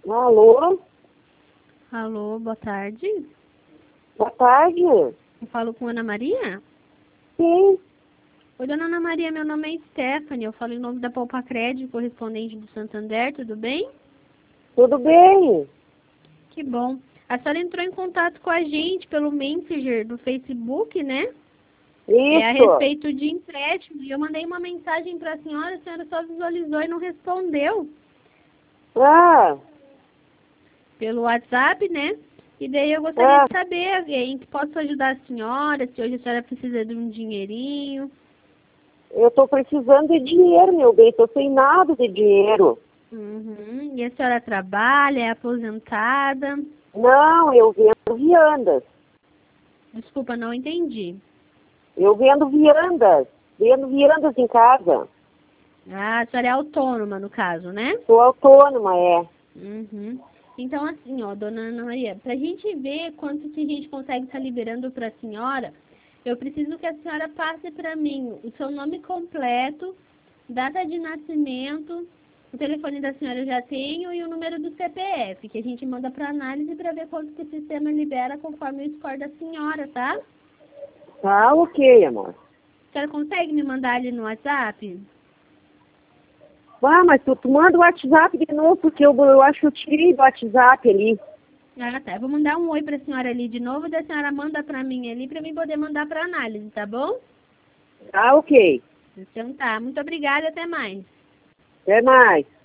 Alô? Alô, boa tarde. Boa tarde. Eu falo com Ana Maria? Sim, Oi, dona Ana Maria, meu nome é Stephanie. Eu falo em nome da Poupa Crédito, correspondente do Santander, tudo bem? tudo bem? Que bom. A senhora entrou em contato com a gente pelo Messenger do Facebook, né? É a Isso. respeito de empréstimo. E eu mandei uma mensagem para a senhora só visualizou e não respondeu Ah, pelo WhatsApp, né? E daí eu gostaria ah, de saber em que posso ajudar a senhora, se hoje a senhora precisa de um dinheirinho. eu tô precisando de dinheiro, meu bem. Tô sem nada de dinheiro. Uhum. E a senhora trabalha, é aposentada? Não, eu vendo viandas. Desculpa, não entendi. Eu vendo viandas. Vendo viandas em casa. Ah, a senhora é autônoma, no caso, né? Sou autônoma, é. Uhum. Então, assim, ó, dona Ana Maria, pra gente ver quanto que a gente consegue estar liberando pra senhora, eu preciso que a senhora passe pra mim o seu nome completo, data de nascimento, o telefone da senhora eu já tenho e o número do CPF, que a gente manda pra análise pra ver quanto que o sistema libera conforme o score da senhora, tá? Tá ok, amor. A senhora consegue me mandar ali no WhatsApp? Ah, mas tu manda o WhatsApp de novo, porque eu acho que eu tirei do WhatsApp ali. Ah, tá. Eu vou mandar um oi pra senhora ali de novo, da senhora manda pra mim ali, pra mim poder mandar pra análise, tá bom? Tá ok. Então tá. Muito obrigada, até mais. Até mais.